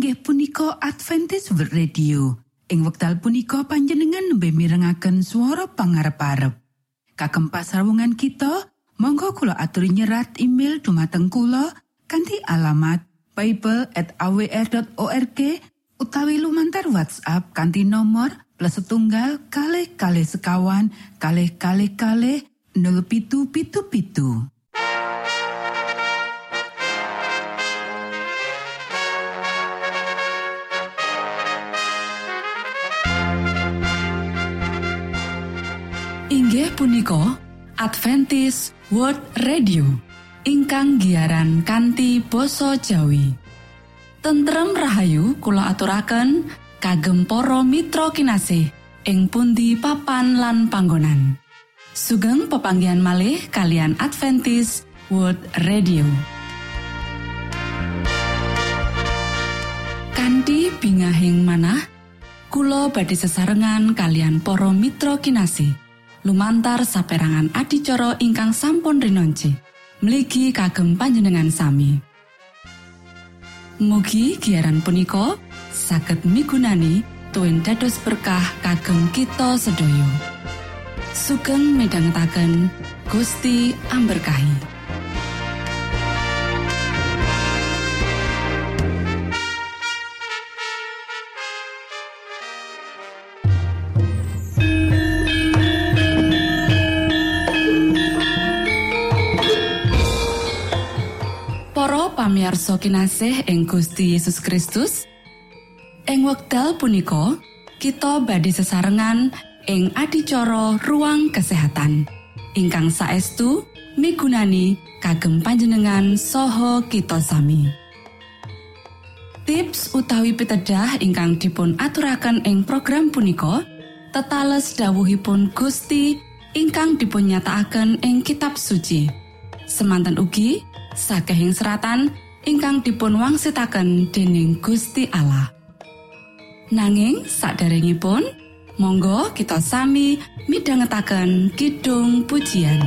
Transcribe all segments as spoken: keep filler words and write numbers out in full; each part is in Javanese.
inggih punika Adventist World Radio. Ing wekdal punika panjenengan nembe mirengaken swara pangarep-arep. Kagem pasrawungan kita, monggo kula aturi nyerat email dumateng kula kanthi alamat bible at a w r dot org utawi lumantar WhatsApp kanthi nomor plus setunggal kalih kalih sekawan kalih kalih kalih nol pitu pitu pitu. Inggih punika Adventist World Radio ingkang giaran kanthi basa Jawi. Tentrem rahayu kula aturaken kagem para mitra kinasih ing pundi papan lan panggonan. Sugeng pepanggihan malih kalian Adventist World Radio. Kanthi bingahing manah kula badhe sesarengan kalian para mitra kinasih lumantar saperangan adicara ingkang sampun rinonce mligi kagem panjenengan sami. Mugi giaran punika saged migunani tuwin dados berkah kagem kita sedaya. Sugeng midhangetaken Gusti amberkahi. Pamirsa kinasih ing Gusti Yesus Kristus, ing wekdal punika kita badhe sesarengan ing adicara ruang kesehatan ingkang saestu migunani kagem panjenengan saha kita sami. Tips utawi pitedah ingkang dipun aturaken ing program punika tetales dawuhipun Gusti ingkang dipun nyatakaken ing kitab suci. Semanten ugi sakehing seratan ingkang dipun wangsitaken dening Gusti Allah. Nanging saderengipun, monggo kita sami midhangetaken kidung pujian.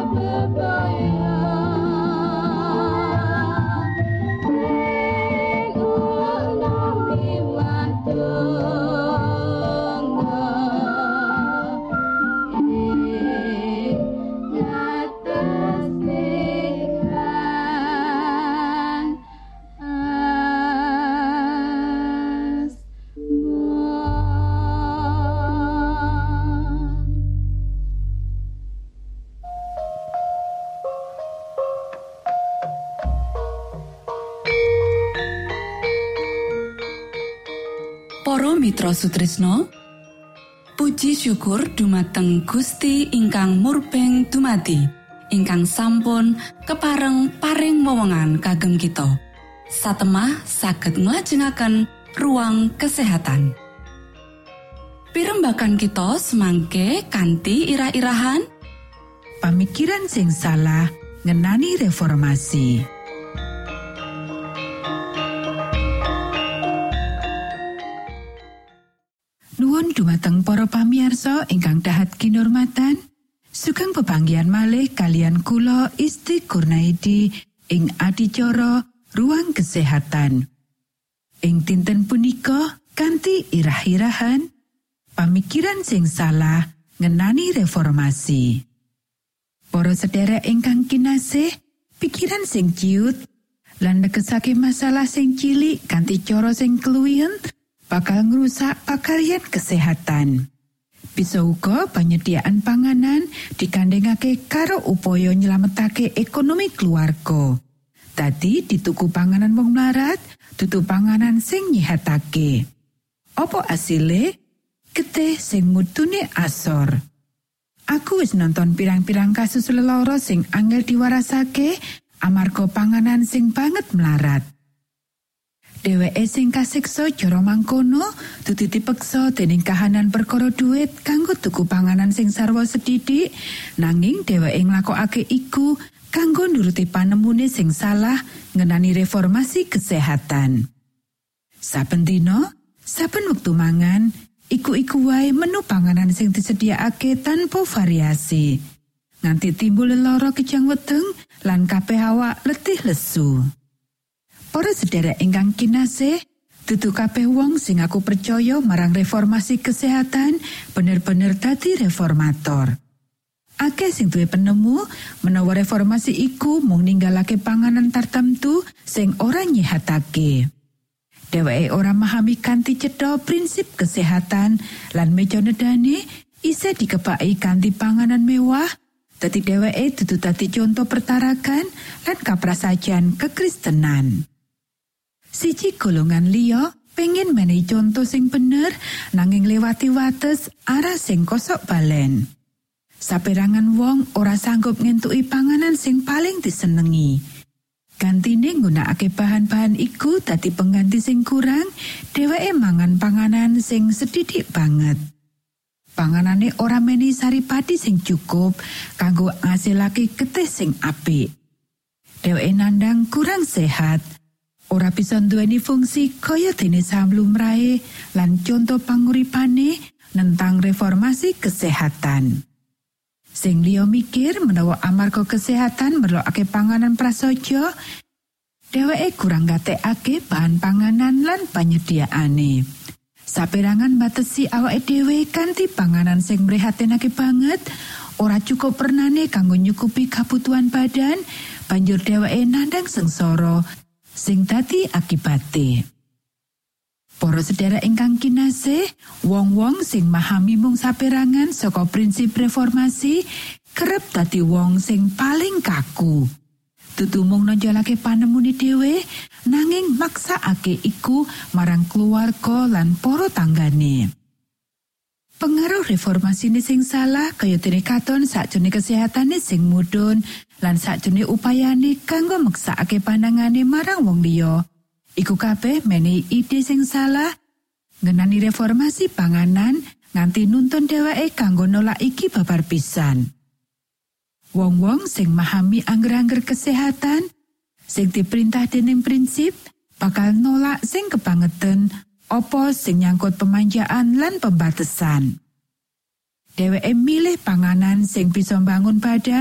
Mitra Sutrisno, puji syukur dumateng Gusti ingkang murbeng dumati, ingkang sampun kepareng paring wewenngan kagem kita. Satemah saged nglajengaken ruang kesehatan. Pirembagan kita semangke kanthi irah-irahan pamikiran sing salah ngenani reformasi. Nuwun dumateng para pamirsa ingkang dahat kinurmatan, sugeng pepanggihan malih kalian kula Isti Kurnaidi ing adicara ruang kesehatan. Ing dinten punika kanthi irah-irahan pamikiran sing salah ngenani reformasi. Para sedherek ingkang kinasih, pikiran sing ciut lan nekesake masalah sing cilik kanthi cara sing keluwihen bakal ngrusak pakaryan kesehatan. Bisa uga panyediaan panganan dikandhengake karo upaya nyelametake ekonomi keluarga. Dadi dituku panganan wong mlarat, dudu panganan sing nyihatake. Apa asile? Getih sing mudune asor. Aku wis nonton pirang-pirang kasus lelara sing angel diwarasake amarga panganan sing banget mlarat. Dheweke sing kasiksa jara mangkono dudu dipeksa dening kahanan perkara dhuwit kanggo tuku panganan sing sarwa sedidik, nanging dheweke nglakokake iku kanggo nuruti panemune sing salah ngenani reformasi kesehatan. Saben dina, saben wektu mangan, iku-iku wae menu panganan sing disediakake tanpa variasi. Nganti timbul lara kejang weteng lan kabeh awak letih lesu. Para sedherek ingkang kinasih, dudu kabeh wong sing aku percaya marang reformasi kesehatan bener-bener dadi reformator. Akeh sing duwe penemu menawa reformasi iku mung ninggalake panganan tartamtu sing ora nyihatake. Dheweke ora memahami kanthi cetha prinsip kesehatan lan meja nedane isih dikebaki kanthi panganan mewah. Dadi dheweke dudu dadi contoh pertarakan lan kaprasajan kekristenan. Siji golongan liya pengen menehi contoh sing bener nanging liwati wates arah sing kosok balen. Saperangan wong ora sanggup ngentuki panganan sing paling disenengi. Gantine nggunakake bahan-bahan iku dadi pengganti sing kurang, dheweke mangan panganan sing sedidik banget. Panganane ora menehi saripati sing cukup kanggo ngasilake getih sing apik. Dheweke nandang kurang sehat. Ora bisa nduweni fungsi kaya dene samlumrahe lan contoh panguripane nentang reformasi kesehatan. Sing liya mikir menawa amarga kesehatan merlokake panganan prasaja, dheweke kurang gatekake bahan panganan lan panyediaane. Saperangan batesi awake dhewe kanthi panganan sing mrihatinake banget, ora cukup pernane kanggo nyukupi kabutuhan badan, banjur dheweke nandang sengsara sing dadi akibate. Para sedherek ingkang kinasih, wong-wong sing mahami mung saperangan saka prinsip reformasi kerep dadi wong sing paling kaku. Dudu mung nonjolake panemune dhewe, nanging maksakake iku marang keluarga lan para tanggane. Pengaruh reformasi ini sing salah kaya dene katon sakjroning kesehatane sing mudhun lan sakjroning upayane kanggo meksakake pandangane marang wong liya. Iku kabeh menehi ide sing salah ngenani reformasi panganan nganti nuntun dheweke kanggo nolak iki babar pisan. Wong-wong sing mahami angger-angger kesehatan sing diperintah dening prinsip bakal nolak sing kebangetan apa sing nyangkut pemanjaan lan pembatesan. Dheweke milih panganan sing bisa mbangun badan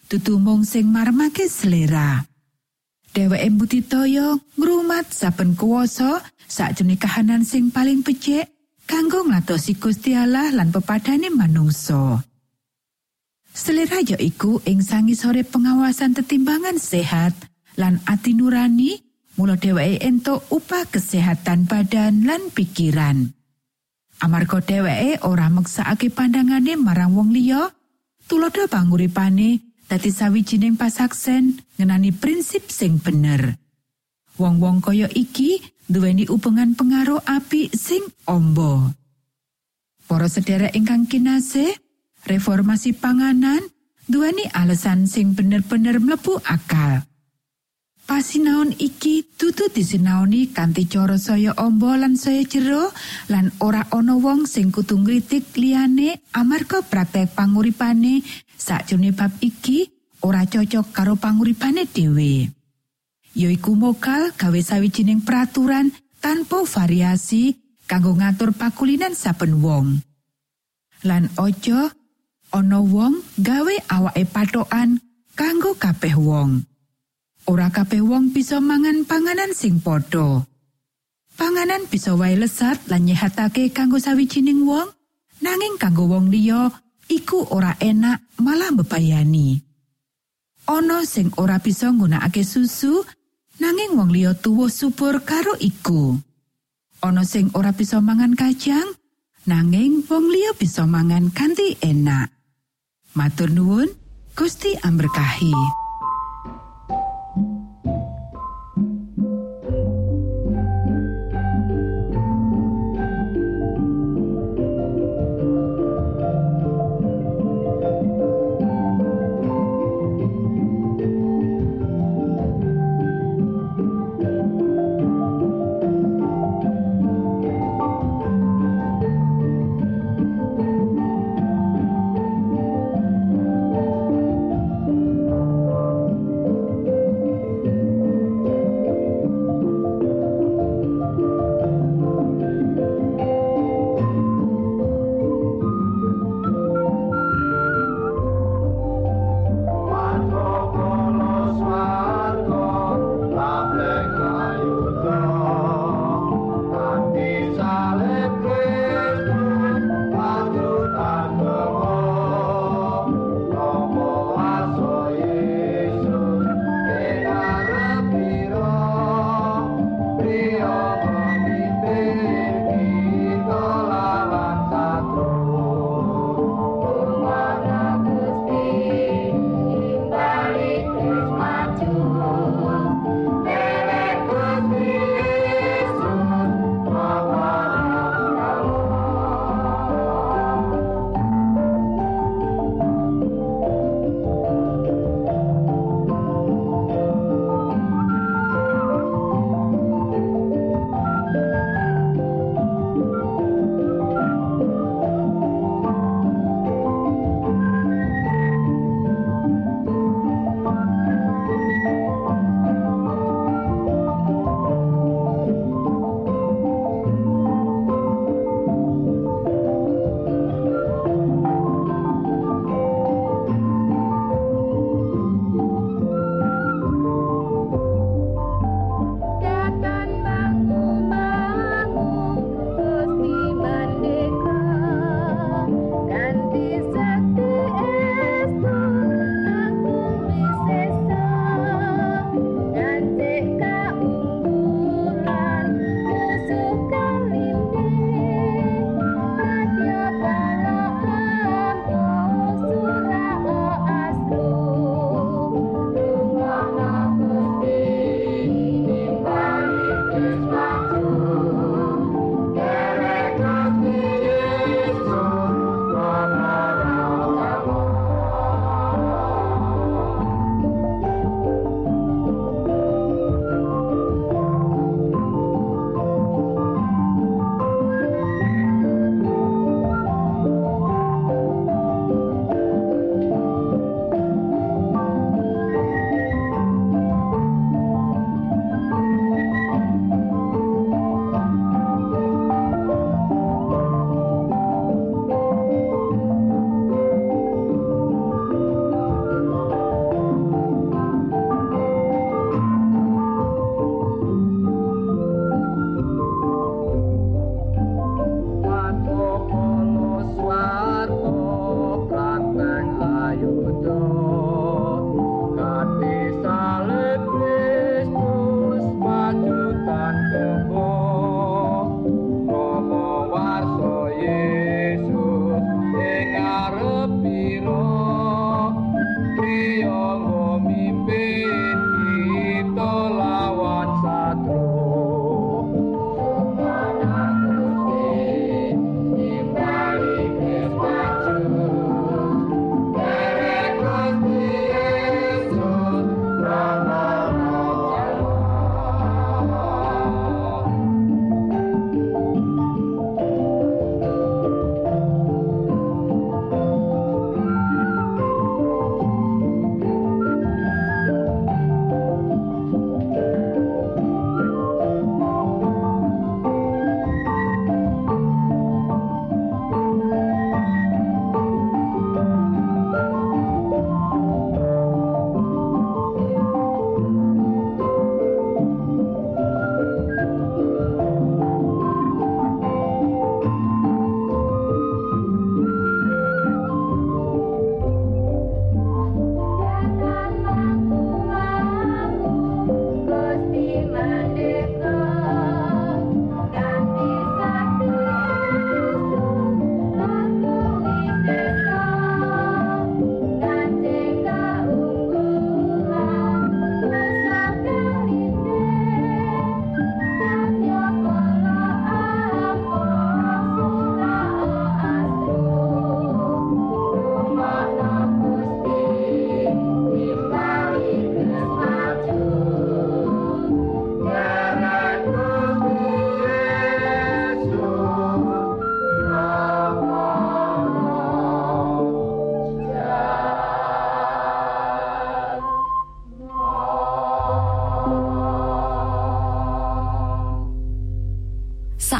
dudu mung sing marmake selera. Dheweke mbudidaya ngrumat saben kuwasa sakjroning kahanan sing paling becik kanggo ngladosi Gusti Allah lan pepadane manungsa. Selera ya iku ing sangisore pengawasan tetimbangan sehat lan ati nurani, mula dheweke entuk upah kesehatan badan lan pikiran. Amarga dheweke ora meksakake pandangane marang wong liya, tulodo panguripane dadi sawijining pasaksen ngenani prinsip sing bener. Wong-wong kaya iki duweni hubungan pengaruh apik sing amba. Para sedherek ingkang kinasih, reformasi panganan duweni alasan sing bener-bener mlebu akal. Pasinaon iki dudu disinaoni kanthi cara saya amba lan saya jero lan ora ana wong sing kudu ngritik liyane amarga praktek panguripane sakjroning bab iki ora cocok karo panguripane dhewe. Yaiku mokal gawe sawijining peraturan tanpa variasi kanggo ngatur pakulinan saben wong. Lan aja ana wong gawe awake patokan kanggo kabeh wong. Ora kabeh wong bisa mangan panganan sing padha. Panganan bisa wae lesat lan nyehatake kanggo sawijining wong, nanging kanggo wong liya iku ora enak malah mbebayani. Ana sing ora bisa nggunakake susu, nanging wong liya tuwuh subur karo iku. Ana sing ora bisa mangan kacang, nanging wong liya bisa mangan kanthi enak. Matur nuwun, Gusti amberkahi.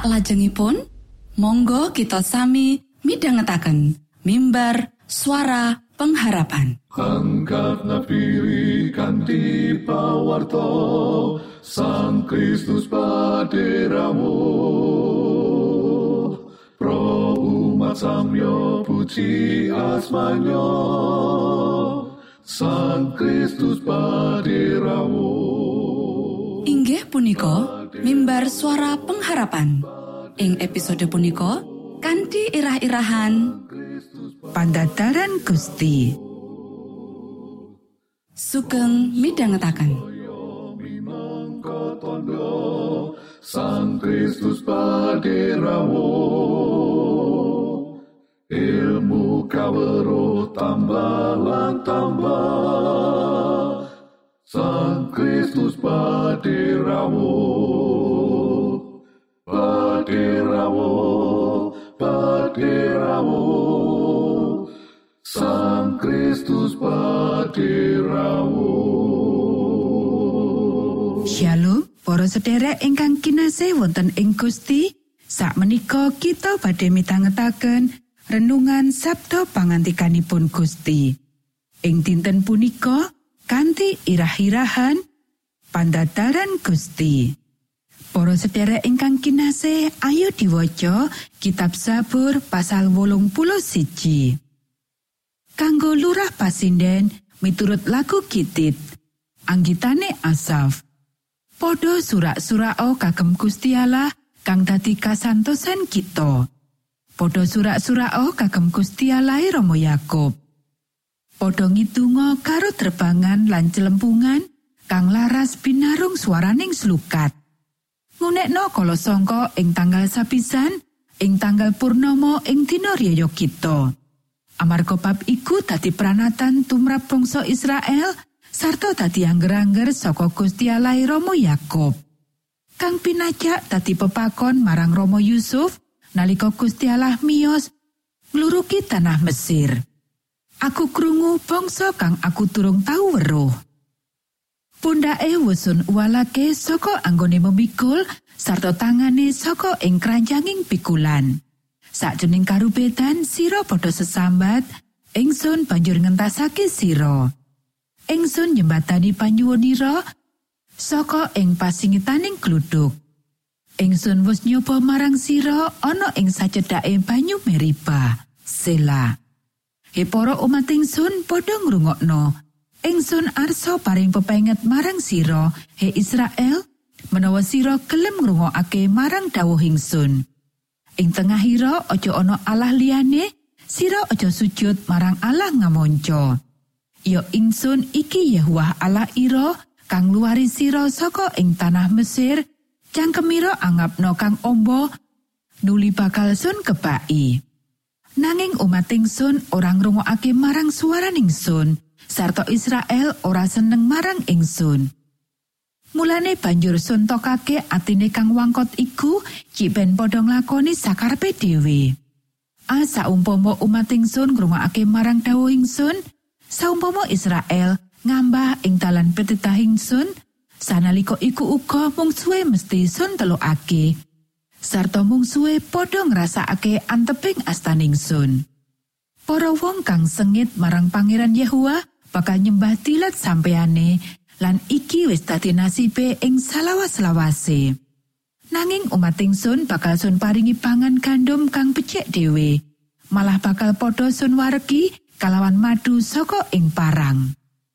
Salajengipun, monggo kita sami midhangetaken mimbar suara pengharapan. Angkat nafiri kanthi pawarto Sang Kristus paderamu. Pro umat samyo puji asmanyo Sang Kristus paderamu. Inggih punika mimbar suara pengharapan. Ing episode punika kanthi irah-irahan Pandataran Gusti. Sugeng midhangetaken. Sang Kristus paderamu. Ilmu kawruh tambah lan tambah. Sang Kristus paderamu. Paderamu, paderamu. Sang Kristus paderamu. Shalom, para sedherek ingkang kinasih wonten ing Gusti. Sakmenika kita badhe mitangetaken renungan sabda pangantikanipun Gusti. Ing dinten punika kanthi irah-irahan Pandataran Gusti. Para sedherek ingkang kinasih, ayo diwaca kitab Zabur pasal wolung puluh siji. Kanggo lurah pasinden miturut lagu Gitit, anggitane Asaf. Podho surak-surao kagem Gusti Allah kang dadi kasantosan kita. Podho surak-surao kagem Gusti Allah Rama Yakub. Podho ngidunga karo terbangan lan celempungan kang laras binarung swaraning slukat. Ngunekno kala sangka ing tanggal sapisan ing tanggal purnama ing dina riyaya kita. Amarga bab iku dadi pranatan tumrap bangsa Israel sarta dadi angger-angger saka Gusti Allah Rama Yakub. Kang pinajak dadi pepakon marang Rama Yusuf nalika Gusti Allah miyos ngluruki tanah Mesir. Aku krungu bangsa kang aku durung tau weruh. Pundake wusun uwalake saka anggone memikul sarta tangane saka ing kranjanging pikulan. Sakjroning karubetan sira padha sesambat, ingsun banjur ngentasake sira. Ingsun nyembatani panyuwunira saka ing pasingitaning gluduk. Ingsun wis nyoba marang sira ana ing sacedhake banyu Meriba. Sela. He para umat ingsun padha ngrungokno. Ingsun arsa paring pepenget marang sira, he Israel, menawa sira gelem ngrungokake marang dawuh ingsun. Ing tengahira aja ana Allah liyane, sira aja sujud marang Allah ngamonco. Ya ingsun iki Yahweh Allah ira kang luwari sira saka ing tanah Mesir, cangkemira angapno kang ombo nuli bakal sun kebaki. Nanging umat ingsun ora ngrungokake marang swaraning sun, sarta Israel ora seneng marang ingsun. Mulane banjur sun tokake atine kang wangkot iku cik ben padha nglakoni sakarepe dhewe. A saumpama umat ingsun ngrungokake marang dawuh ingsun, saumpama Israel ngambah ing dalan pititah ingsun, sanalika iku uga mungsuhe mesti sun telukake. Sarta mungsuhe padha ngrasakake anteping astaning sun. Para wong kang sengit marang Pangeran Yahweh bakal nyembah tilat sampeyane, lan iki wis dadi nasibe ing salawas-lawase. Nanging umat ingsun bakal sun paringi pangan gandum kang becik dhewe, malah bakal padha sun waregi kalawan madu saka ing parang.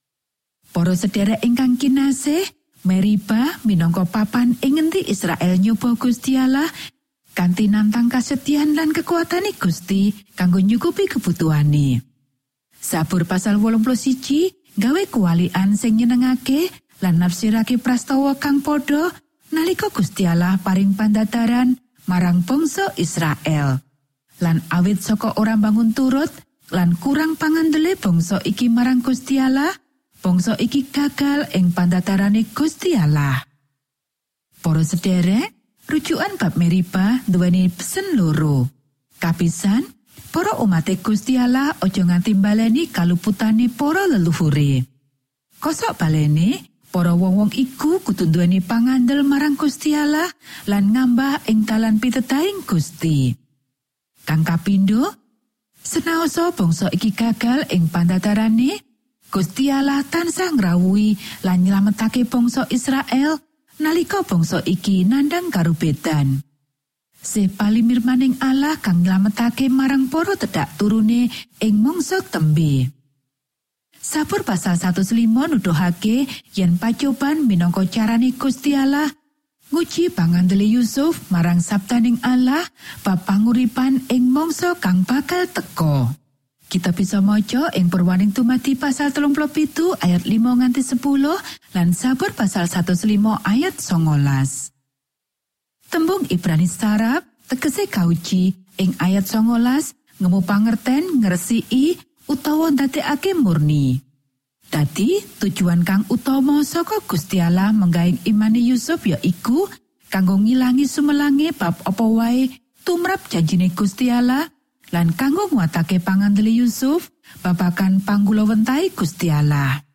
Para sedherek ingkang kinasih, Meriba minangka papan ing ngendi Israel nyoba Gusti Allah kanthi nantang kasetyan lan kekuatane Gusti kanggo nyukupi kebutuhane. Sabur pasal wolung puluh siji gawe kuwalian sing nyenengake lan nafsirake prastawa kang padha nalika Gusti Allah paring pandataran marang bangsa Israel. Lan awit saka ora bangun turut lan kurang pangandele bangsa iki marang Gusti Allah, bangsa iki gagal ing pandatarane Gusti Allah. Para sedherek, rujukan bab Meriba duweni pesen loro. Kapisan, para umat Gusti Allah aja nganti baleni kaluputane para leluhure. Kosok balene, Para wong-wong iku kudu nduweni pangandel marang Gusti Allah lan ngambah ing dalan pitetaing Gusti. Kang kapindho, senaosa bangsa iki gagal ing pandatarane, Gusti Allah tansah ngrawuhi lan nyelametake bangsa Israel nalika bangsa iki nandhang karubetan. Se palimirmaning Allah kang nyelametake marang para tedhak turune ing mangsa tembe. Sabur pasal seratus lima nuduhake yen pacoban minangka carane Gusti Allah nguji pangandele Yusuf marang sabdaning Allah bab panguripan ing mangsa kang bakal teka. Kita bisa maca ing Purwaning Tumati pasal telung puluh pitu ayat lima nganti sepuluh lan Sabur pasal seratus lima ayat songolas. Tembung Ibrani sarap tegese kauji ing ayat songolas ngemu pangerten ngresiki utawa ndadekake murni. Dadi tujuan kang utama saka Gusti Allah menggaing imane Yusuf ya iku kanggo ngilangi sumelange bab apa wae tumrap janjine Gusti Allah lan kanggo nguatake pangandele Yusuf babagan panggulawentahe Gusti Allah.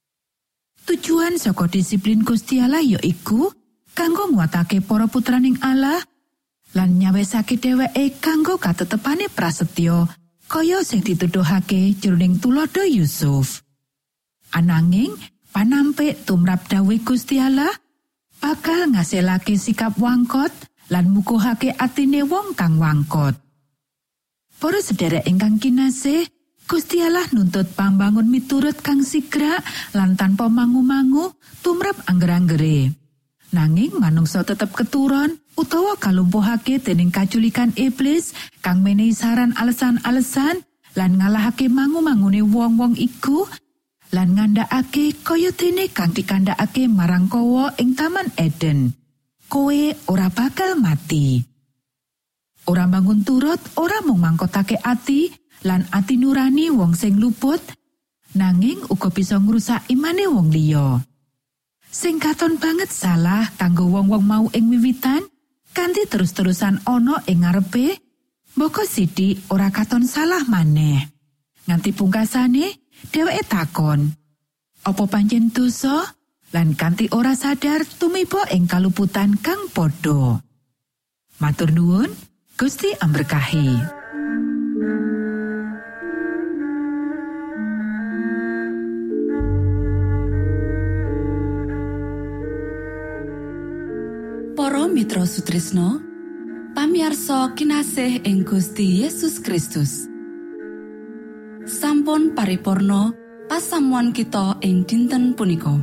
Tujuan saka disiplin Gusti Allah ya iku kanggo nguatake para putraning Allah lan nyawesake dheweke kanggo katetepane prasetya kaya sing dituduhake jroning tulodo Yusuf. Ananging panampik tumrap dawuh Gusti Allah bakal ngasilake sikap wangkot lan mukuhake atine wong kang wangkot. Para sedherek ingkang kinasih, Gusti Allah nuntut pambangun miturut kang sigra lan tanpa mangu-mangu tumrap angger-anggere. Nanging manungsa tetep keturon utawa kalumpuhake dening kaculikan iblis kang menehi saran alesan-alesan lan ngalahake mangu-mangune wong-wong iku lan ngandhakake kaya dene kang dikandhakake marang Kawa ing Taman Eden. Kowe ora bakal mati. Ora bangun turut, ora mung mangkotake ati lan ati nurani wong sing luput, nanging uga bisa ngrusak imane wong liya. Sing katon banget salah kanggo wong-wong mau ing wiwitan, kanthi terus-terusan ana ing ngarepe, mboko sithik ora katon salah maneh. Nganti pungkasane, dheweke takon, apa pancen dosa? Lan kanthi ora sadar tumiba ing kaluputan kang padha. Matur nuwun, Gusti amberkahi. Para mitra sutrisno, pamiarsa kinasih ing Gusti Yesus Kristus. Sampun paripurna pasamuan kita ing dinten punika.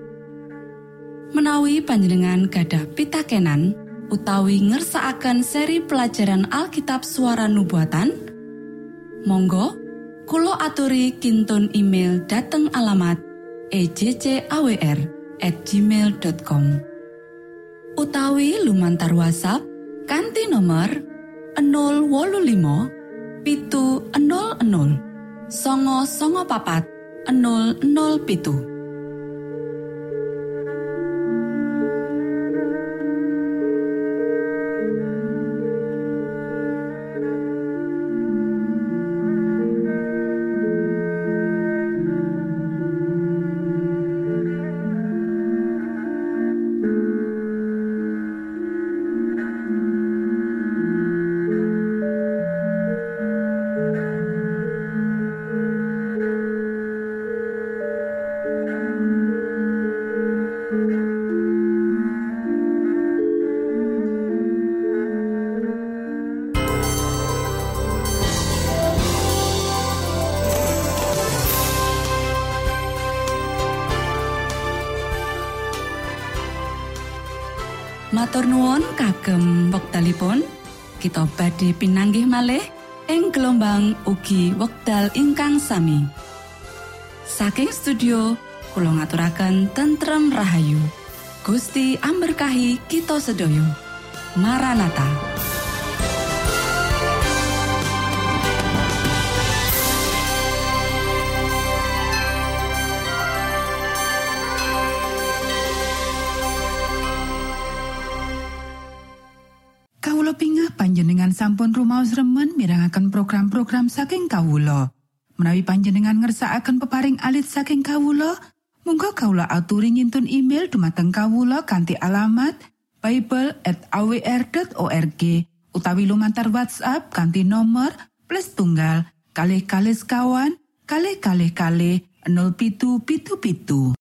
Menawi panjenengan gadah pitakenan utawi ngersakaken seri pelajaran Alkitab Suara Nubuatan, monggo kula aturi kintun email dateng alamat e j c a w r at gmail dot com. Utawi lumantar WhatsApp kanthi nomor nol wolu limo pitu nol nol songo songo papat nol nol pitu. Matur nuwun kagem wektalipun kita badhe pinanggih malih ing gelombang ugi wekdal ingkang sami. Saking studio kula ngaturaken tentrem rahayu. Gusti amberkahi kita sedaya. Maranatha. Panjenengan sampun rumaos remen mirengaken program-program saking kawula. Menawi panjenengan ngersakaken peparing alit saking kawula, Monggo kawula aturi ngintun email dumateng kawula kanthi alamat bible at a w r dot org utawi lumantar WhatsApp kanthi nomor plus tunggal kalih kalih sekawan kalih kalih kalih nol pitu pitu pitu.